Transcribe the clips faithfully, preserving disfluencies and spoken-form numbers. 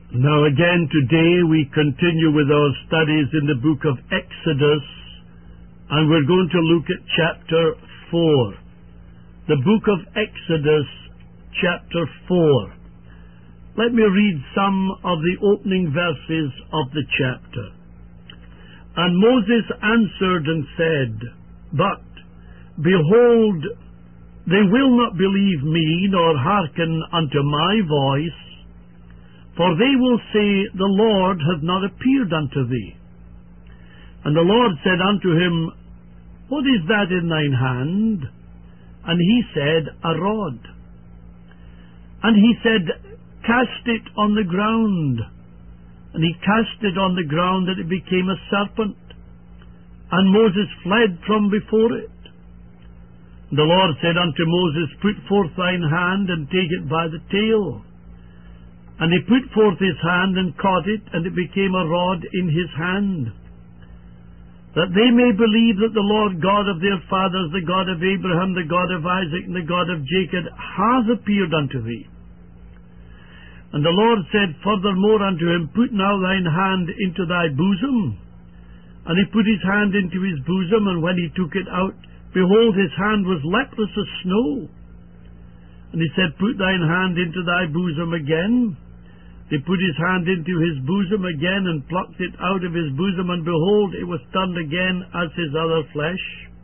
Now again today we continue with our studies in the book of Exodus, and we're going to look at chapter four. The book of Exodus, chapter four. Let me read some of the opening verses of the chapter. And Moses answered and said, But, behold, they will not believe me, nor hearken unto my voice, for they will say, The Lord hath not appeared unto thee. And the Lord said unto him, What is that in thine hand? And he said, A rod. And he said, Cast it on the ground. And he cast it on the ground, that it became a serpent. And Moses fled from before it. The Lord said unto Moses, Put forth thine hand, and take it by the tail. And he put forth his hand, and caught it, and it became a rod in his hand, that they may believe that the Lord God of their fathers, the God of Abraham, the God of Isaac, and the God of Jacob, hath appeared unto thee. And the Lord said furthermore unto him, Put now thine hand into thy bosom. And he put his hand into his bosom, and when he took it out, behold, his hand was leprous as snow. And he said, Put thine hand into thy bosom again. He put his hand into his bosom again, and plucked it out of his bosom, and behold, it was turned again as his other flesh.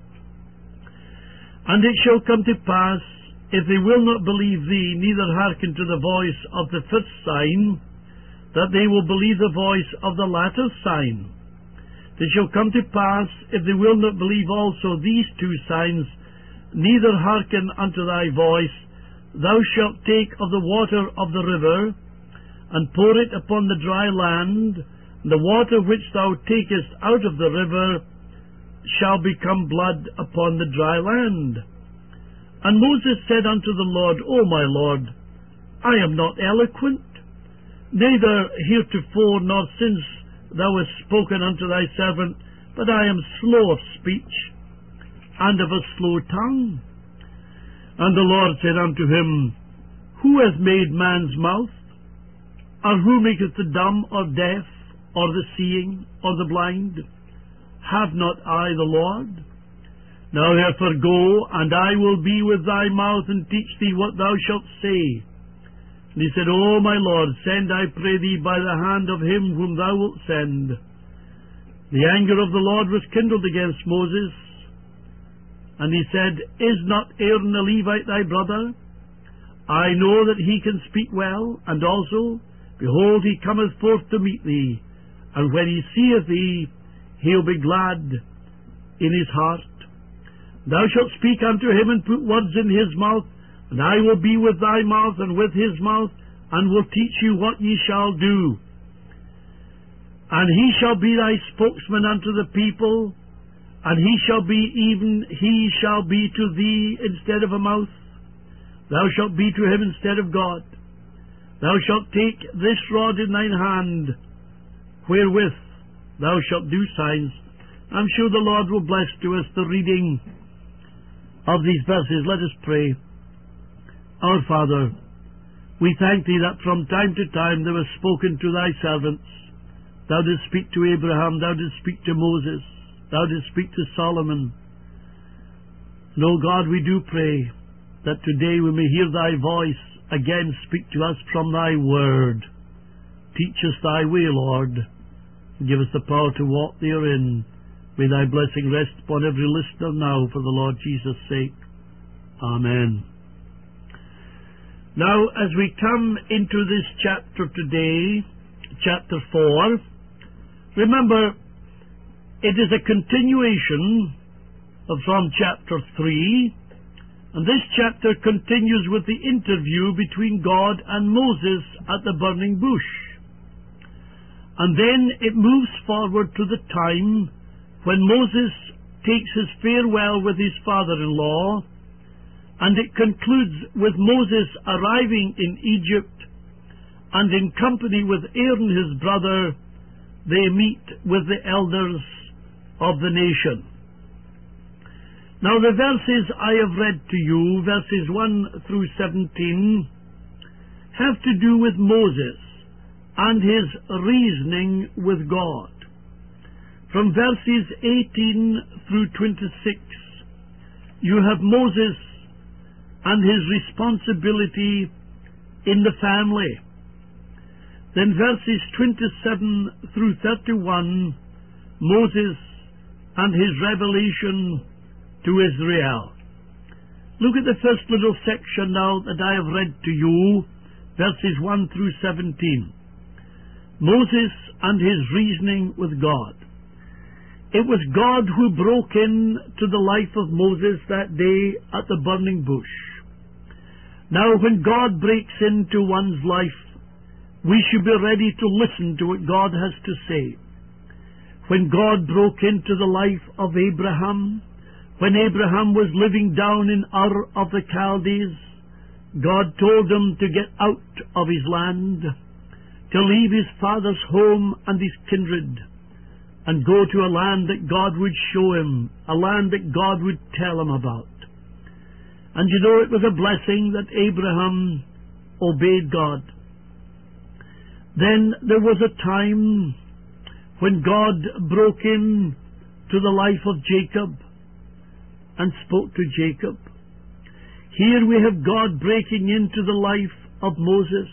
And it shall come to pass, if they will not believe thee, neither hearken to the voice of the first sign, that they will believe the voice of the latter sign. It shall come to pass, if they will not believe also these two signs, neither hearken unto thy voice, thou shalt take of the water of the river, and pour it upon the dry land, and the water which thou takest out of the river shall become blood upon the dry land. And Moses said unto the Lord, O my Lord, I am not eloquent, neither heretofore nor since thou hast spoken unto thy servant, but I am slow of speech, and of a slow tongue. And the Lord said unto him, Who hath made man's mouth? Or who maketh the dumb, or deaf, or the seeing, or the blind? Have not I the Lord? Now therefore go, and I will be with thy mouth, and teach thee what thou shalt say. And he said, O my Lord, send, I pray thee, by the hand of him whom thou wilt send. The anger of the Lord was kindled against Moses. And he said, Is not Aaron the Levite thy brother? I know that he can speak well, and also, behold, he cometh forth to meet thee, and when he seeth thee, he'll be glad in his heart. Thou shalt speak unto him, and put words in his mouth, and I will be with thy mouth, and with his mouth, and will teach you what ye shall do. And he shall be thy spokesman unto the people, and he shall be even, he shall be to thee instead of a mouth. Thou shalt be to him instead of God. Thou shalt take this rod in thine hand, wherewith thou shalt do signs. I'm sure the Lord will bless to us the reading of these verses. Let us pray. Our Father, we thank thee that from time to time thou hast spoken to thy servants. Thou didst speak to Abraham, thou didst speak to Moses, thou didst speak to Solomon. And, O God, we do pray that today we may hear thy voice again speak to us from thy word. Teach us thy way, Lord, and give us the power to walk therein. May thy blessing rest upon every listener now, for the Lord Jesus' sake. Amen. Now, as we come into this chapter today, chapter four, remember, it is a continuation from chapter three, and this chapter continues with the interview between God and Moses at the burning bush. And then it moves forward to the time when Moses takes his farewell with his father-in-law, and it concludes with Moses arriving in Egypt, and in company with Aaron his brother, they meet with the elders of the nation. Now the verses I have read to you, verses one through seventeen, have to do with Moses and his reasoning with God. From verses eighteen through twenty-six, you have Moses and his responsibility in the family. Then verses twenty-seven through thirty-one, Moses and his revelation to Israel. Look at the first little section now that I have read to you, verses one through seventeen. Moses and his reasoning with God. It was God who broke in to the life of Moses that day at the burning bush. Now, when God breaks into one's life, we should be ready to listen to what God has to say. When God broke into the life of Abraham, when Abraham was living down in Ur of the Chaldees, God told him to get out of his land, to leave his father's home and his kindred, and go to a land that God would show him, a land that God would tell him about. And you know, it was a blessing that Abraham obeyed God. Then there was a time when God broke in to the life of Jacob and spoke to Jacob. Here we have God breaking into the life of Moses.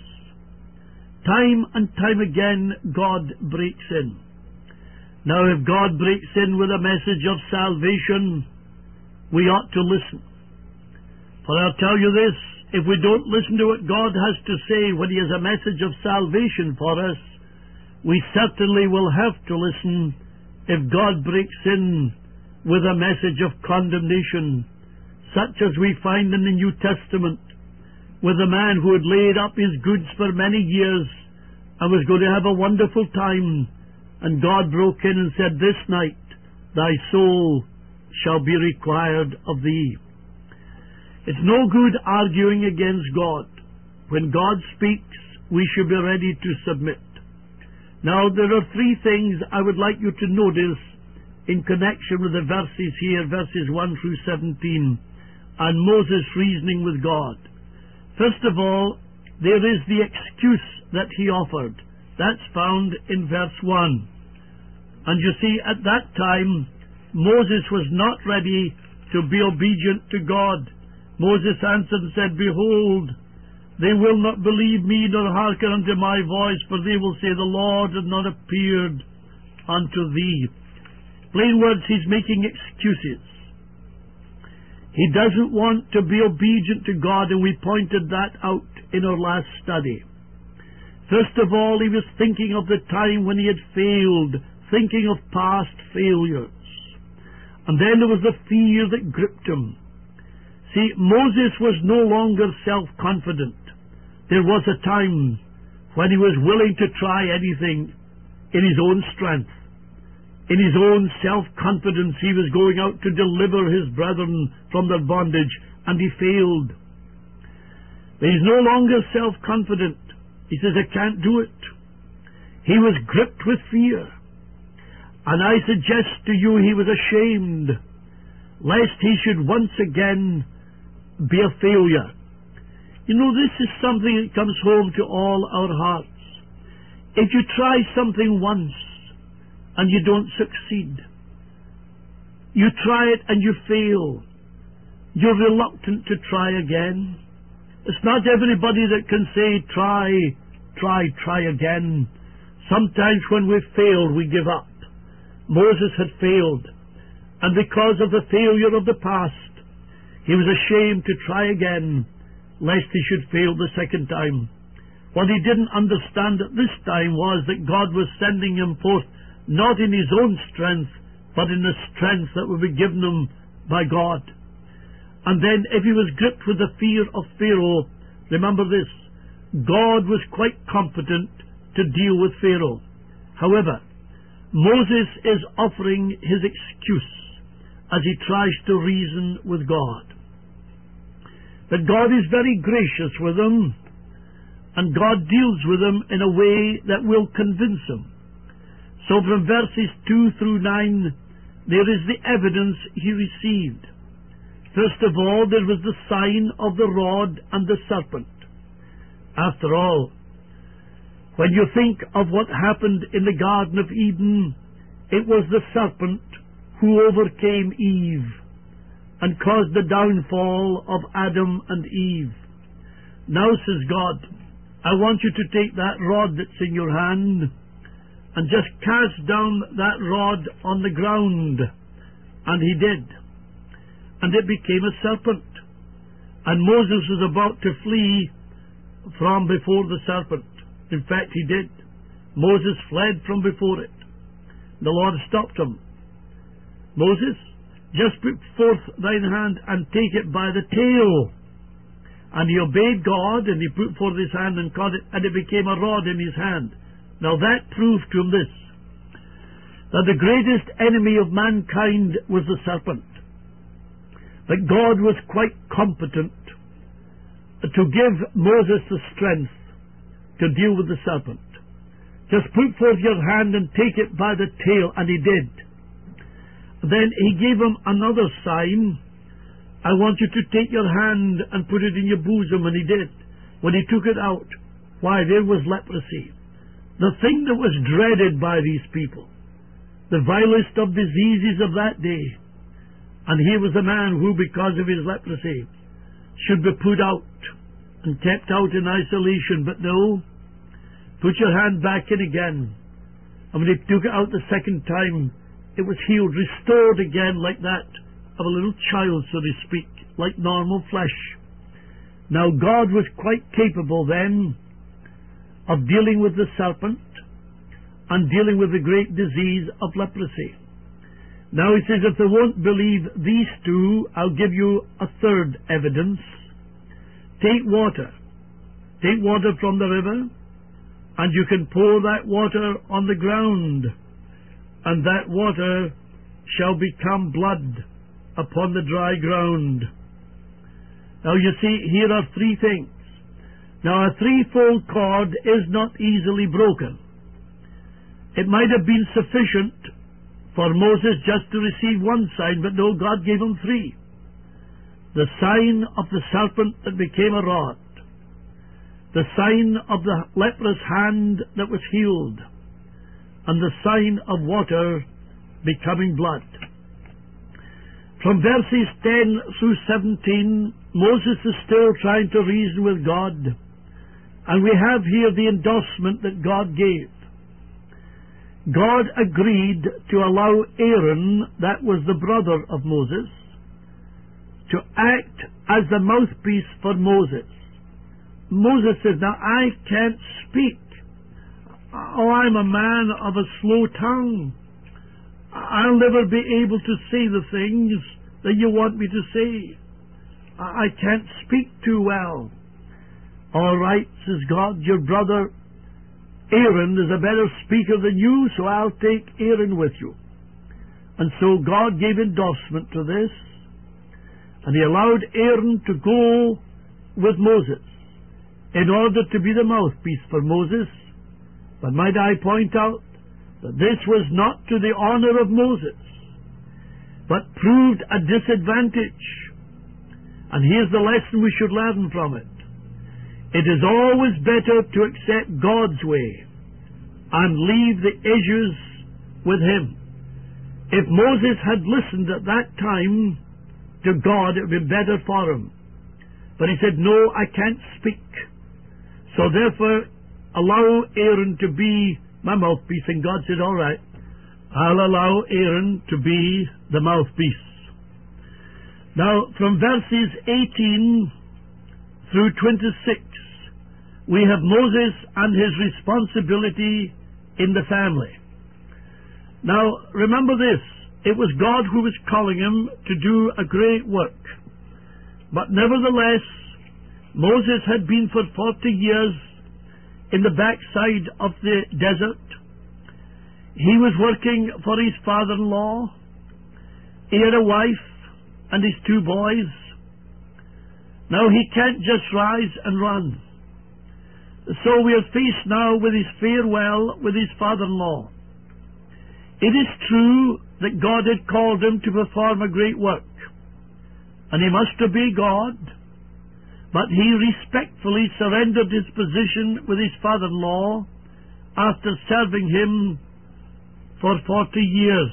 Time and time again, God breaks in. Now, if God breaks in with a message of salvation, we ought to listen. For I'll tell you this, if we don't listen to what God has to say when he has a message of salvation for us, we certainly will have to listen if God breaks in with a message of condemnation, such as we find in the New Testament, with a man who had laid up his goods for many years and was going to have a wonderful time, and God broke in and said, "This night thy soul shall be required of thee." It's no good arguing against God. When God speaks, we should be ready to submit. Now, there are three things I would like you to notice in connection with the verses here, verses one through seventeen, and Moses' reasoning with God. First of all, there is the excuse that he offered. That's found in verse one. And you see, at that time, Moses was not ready to be obedient to God. Moses answered and said, "Behold, they will not believe me nor hearken unto my voice, for they will say, the Lord hath not appeared unto thee." Plain words, he's making excuses. He doesn't want to be obedient to God, and we pointed that out in our last study. First of all, he was thinking of the time when he had failed, thinking of past failures. And then there was the fear that gripped him. See, Moses was no longer self-confident. There was a time when he was willing to try anything in his own strength. In his own self-confidence, he was going out to deliver his brethren from their bondage, and he failed. But he's no longer self-confident. He says, "I can't do it." He was gripped with fear. And I suggest to you he was ashamed lest he should once again be a failure. You know, this is something that comes home to all our hearts. If you try something once and you don't succeed, you try it and you fail, you're reluctant to try again. It's not everybody that can say, try, try, try again. Sometimes when we fail, we give up. Moses had failed, and because of the failure of the past, he was ashamed to try again, lest he should fail the second time. What he didn't understand at this time was that God was sending him forth not in his own strength, but in the strength that would be given him by God. And then if he was gripped with the fear of Pharaoh, remember this, God was quite competent to deal with Pharaoh. However, Moses is offering his excuse as he tries to reason with God. But God is very gracious with him, and God deals with him in a way that will convince him. So from verses two through nine, there is the evidence he received. First of all, there was the sign of the rod and the serpent. After all, When you think of what happened in the Garden of Eden, it was the serpent who overcame Eve and caused the downfall of Adam and Eve. Now, says God, I want you to take that rod that's in your hand and just cast down that rod on the ground. And he did. And it became a serpent. And Moses was about to flee from before the serpent. In fact, he did. Moses fled from before it. The Lord stopped him. Moses, just put forth thine hand and take it by the tail. And he obeyed God, and he put forth his hand and caught it, and it became a rod in his hand. Now that proved to him this, that the greatest enemy of mankind was the serpent. That God was quite competent to give Moses the strength to deal with the serpent. Just put forth your hand and take it by the tail, and he did. Then he gave him another sign. I want you to take your hand and put it in your bosom, and he did. When he took it out, why, there was leprosy. The thing that was dreaded by these people, the vilest of diseases of that day. And here was a man who, because of his leprosy, should be put out and kept out in isolation. But no, put your hand back in again. And when he took it out the second time, it was healed, restored again like that of a little child, so to speak, like normal flesh. Now God was quite capable then of dealing with the serpent and dealing with the great disease of leprosy. Now he says, if they won't believe these two, I'll give you a third evidence. Take water. Take water from the river, and you can pour that water on the ground, and that water shall become blood upon the dry ground. Now you see, here are three things. Now a threefold cord is not easily broken. It might have been sufficient for Moses just to receive one sign, but no, God gave him three. The sign of the serpent that became a rod, the sign of the leprous hand that was healed, and the sign of water becoming blood. From verses ten through seventeen, Moses is still trying to reason with God, and we have here the endorsement that God gave. God agreed to allow Aaron, that was the brother of Moses, to act as the mouthpiece for Moses. Moses said, now I can't speak. Oh, I'm a man of a slow tongue. I'll never be able to say the things that you want me to say. I can't speak too well. All right, says God, your brother Aaron is a better speaker than you, so I'll take Aaron with you. And so God gave endorsement to this, and he allowed Aaron to go with Moses in order to be the mouthpiece for Moses. But might I point out that this was not to the honor of Moses, but proved a disadvantage. And here's the lesson we should learn from it. It is always better to accept God's way and leave the issues with him. If Moses had listened at that time to God, it would be better for him. But he said, no, I can't speak. So therefore, allow Aaron to be my mouthpiece. And God said, all right, I'll allow Aaron to be the mouthpiece. Now, from verses eighteen through twenty-six, we have Moses and his responsibility in the family. Now, remember this. It was God who was calling him to do a great work. But nevertheless, Moses had been for forty years in the backside of the desert. He was working for his father-in-law. He had a wife and his two boys. Now he can't just rise and run. So we are faced now with his farewell with his father-in-law. It is true that God had called him to perform a great work, and he must obey God, but he respectfully surrendered his position with his father-in-law after serving him for forty years.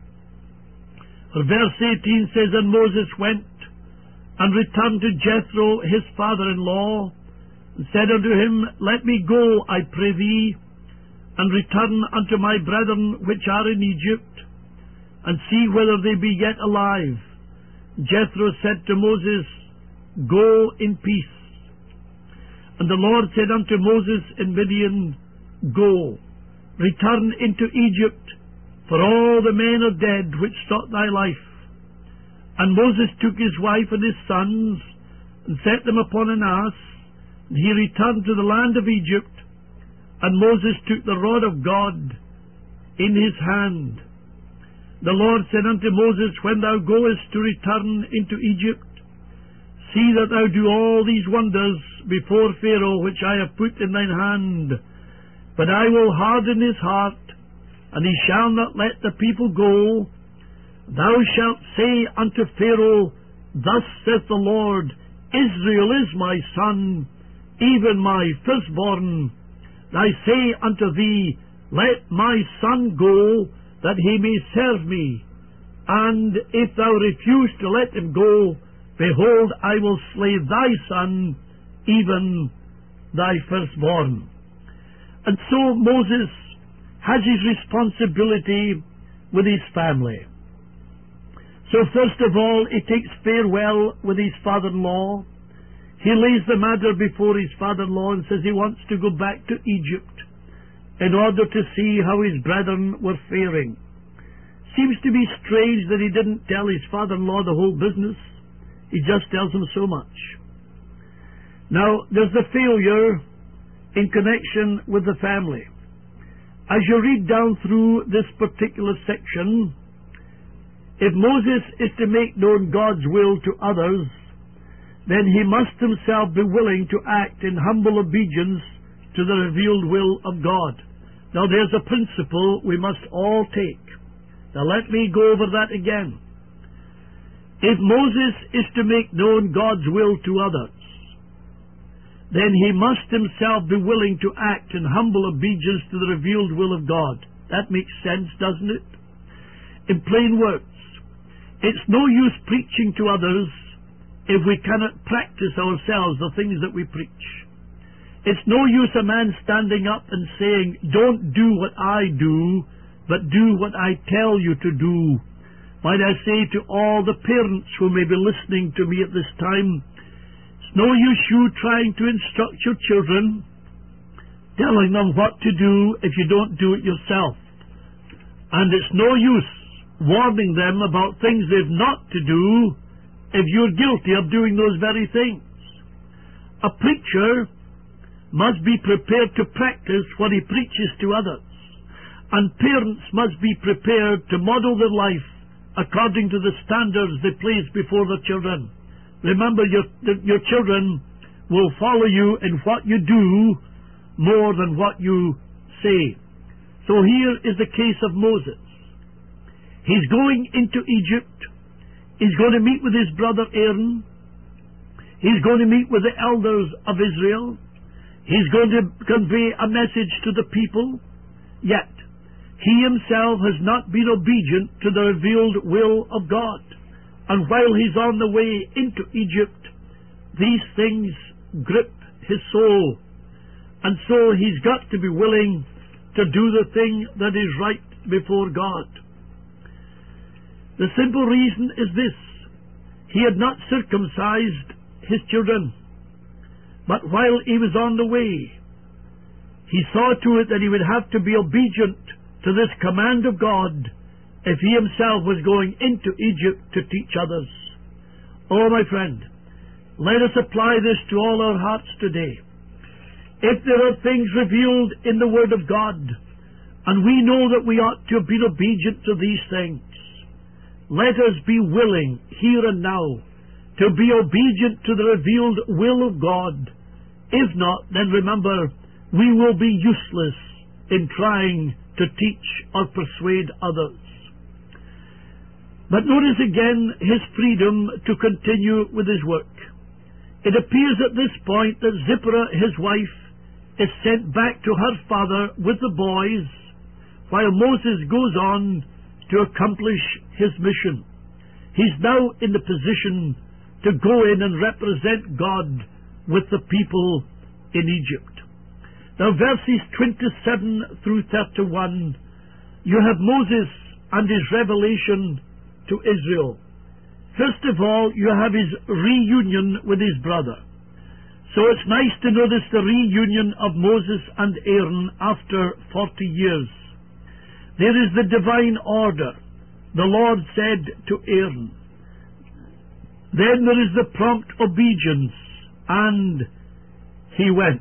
For verse eighteen says, And Moses went and returned to Jethro his father-in-law, and said unto him, Let me go, I pray thee, and return unto my brethren which are in Egypt, and see whether they be yet alive. Jethro said to Moses, Go in peace. And the Lord said unto Moses in Midian, Go, return into Egypt, for all the men are dead which sought thy life. And Moses took his wife and his sons, and set them upon an ass, and he returned to the land of Egypt. And Moses took the rod of God in his hand. The Lord said unto Moses, When thou goest to return into Egypt, see that thou do all these wonders before Pharaoh, which I have put in thine hand. But I will harden his heart, and he shall not let the people go. Thou shalt say unto Pharaoh, Thus saith the Lord, Israel is my son, even my firstborn. I say unto thee, Let my son go, that he may serve me. And if thou refuse to let him go, behold, I will slay thy son, even thy firstborn. And so Moses has his responsibility with his family. So first of all, he takes farewell with his father-in-law. He lays the matter before his father-in-law and says he wants to go back to Egypt in order to see how his brethren were faring. Seems to be strange that he didn't tell his father-in-law the whole business. He just tells him so much. Now, there's the failure in connection with the family. As you read down through this particular section, if Moses is to make known God's will to others, then he must himself be willing to act in humble obedience to the revealed will of God. Now there's a principle we must all take. Now let me go over that again. If Moses is to make known God's will to others, then he must himself be willing to act in humble obedience to the revealed will of God. That makes sense, doesn't it? In plain words, it's no use preaching to others if we cannot practice ourselves the things that we preach. It's no use a man standing up and saying, Don't do what I do, but do what I tell you to do. Might I say to all the parents who may be listening to me at this time, it's no use you trying to instruct your children, telling them what to do if you don't do it yourself. And it's no use warning them about things they've not to do if you're guilty of doing those very things. A preacher must be prepared to practice what he preaches to others, and parents must be prepared to model their life according to the standards they place before their children. Remember, your, your children will follow you in what you do more than what you say. So here is the case of Moses. He's going into Egypt. He's going to meet with his brother Aaron. He's going to meet with the elders of Israel. He's going to convey a message to the people. Yet, he himself has not been obedient to the revealed will of God. And while he's on the way into Egypt, these things grip his soul. And so he's got to be willing to do the thing that is right before God. The simple reason is this: he had not circumcised his children. But while he was on the way, he saw to it that he would have to be obedient to this command of God if he himself was going into Egypt to teach others. Oh, my friend, let us apply this to all our hearts today. If there are things revealed in the Word of God, and we know that we ought to be obedient to these things, let us be willing, here and now, to be obedient to the revealed will of God. If not, then remember, we will be useless in trying to teach or persuade others. But notice again his freedom to continue with his work. It appears at this point that Zipporah, his wife, is sent back to her father with the boys, while Moses goes on to accomplish his mission. He's now in the position to go in and represent God with the people in Egypt. Now, verses twenty-seven through thirty-one, you have Moses and his revelation to Israel. First of all, you have his reunion with his brother. So it's nice to notice the reunion of Moses and Aaron after forty years. There is the divine order. The Lord said to Aaron. Then there is the prompt obedience, and he went.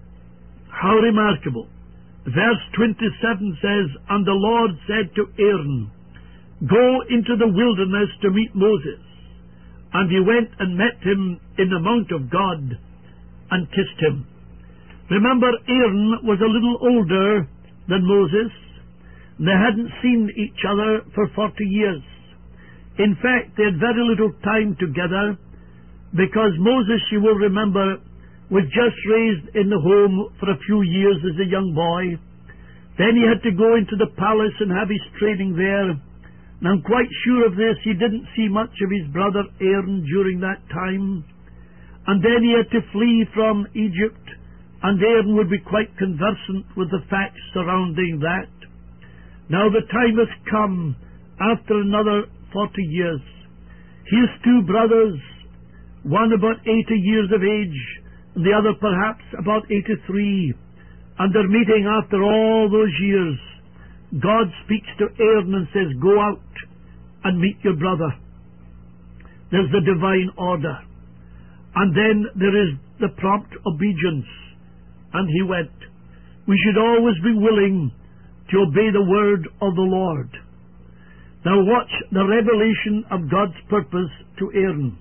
How remarkable. Verse twenty-seven says, And the Lord said to Aaron, Go into the wilderness to meet Moses. And he went and met him in the mount of God and kissed him. Remember, Aaron was a little older than Moses. They hadn't seen each other for forty years. In fact, they had very little time together, because Moses, you will remember, was just raised in the home for a few years as a young boy. Then he had to go into the palace and have his training there. And I'm quite sure of this, he didn't see much of his brother Aaron during that time. And then he had to flee from Egypt, and Aaron would be quite conversant with the facts surrounding that. Now the time has come, after another forty years. Here's two brothers, one about eighty years of age, and the other perhaps about eighty-three, and they're meeting after all those years. God speaks to Aaron and says, Go out and meet your brother. There's the divine order. And then there is the prompt obedience. And he went. We should always be willing to obey the word of the Lord. Now watch the revelation of God's purpose to Aaron.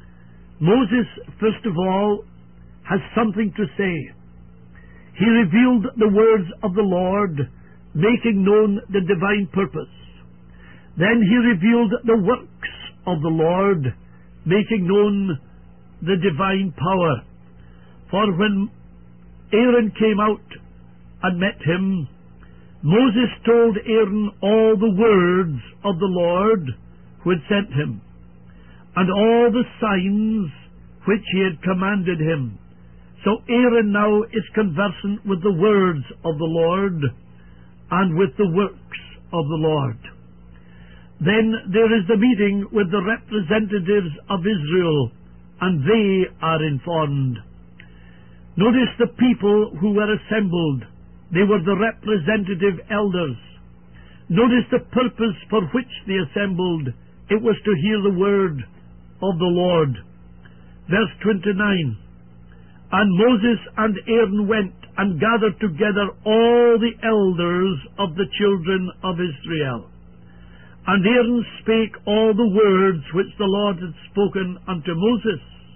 Moses, first of all, has something to say. He revealed the words of the Lord, making known the divine purpose. Then he revealed the works of the Lord, making known the divine power. For when Aaron came out and met him, Moses told Aaron all the words of the Lord who had sent him, and all the signs which he had commanded him. So Aaron now is conversant with the words of the Lord and with the works of the Lord. Then there is the meeting with the representatives of Israel, and they are informed. Notice the people who were assembled. They were the representative elders. Notice the purpose for which they assembled. It was to hear the word of the Lord. Verse twenty-nine. And Moses and Aaron went and gathered together all the elders of the children of Israel. And Aaron spake all the words which the Lord had spoken unto Moses,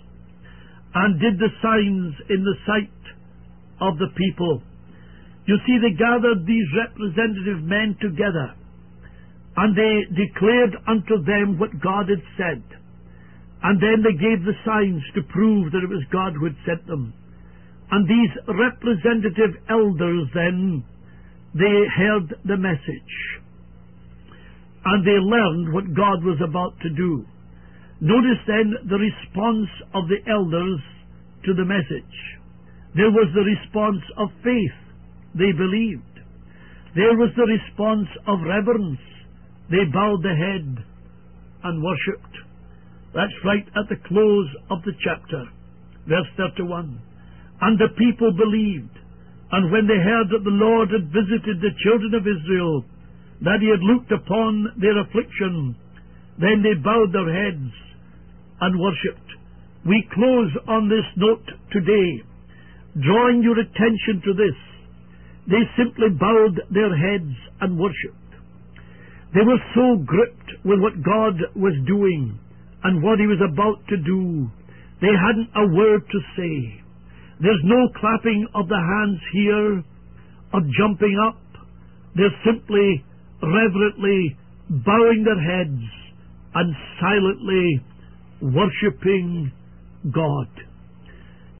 and did the signs in the sight of the people. You see, they gathered these representative men together, and they declared unto them what God had said. And then they gave the signs to prove that it was God who had sent them. And these representative elders then, they heard the message. And they learned what God was about to do. Notice then the response of the elders to the message. There was the response of faith. They believed. There was the response of reverence. They bowed the head and worshipped. That's right at the close of the chapter, verse thirty-one. And the people believed, and when they heard that the Lord had visited the children of Israel, that he had looked upon their affliction, then they bowed their heads and worshipped. We close on this note today, drawing your attention to this. They simply bowed their heads and worshipped. They were so gripped with what God was doing and what he was about to do, they hadn't a word to say. There's no clapping of the hands here or jumping up. They're simply, reverently bowing their heads and silently worshipping God.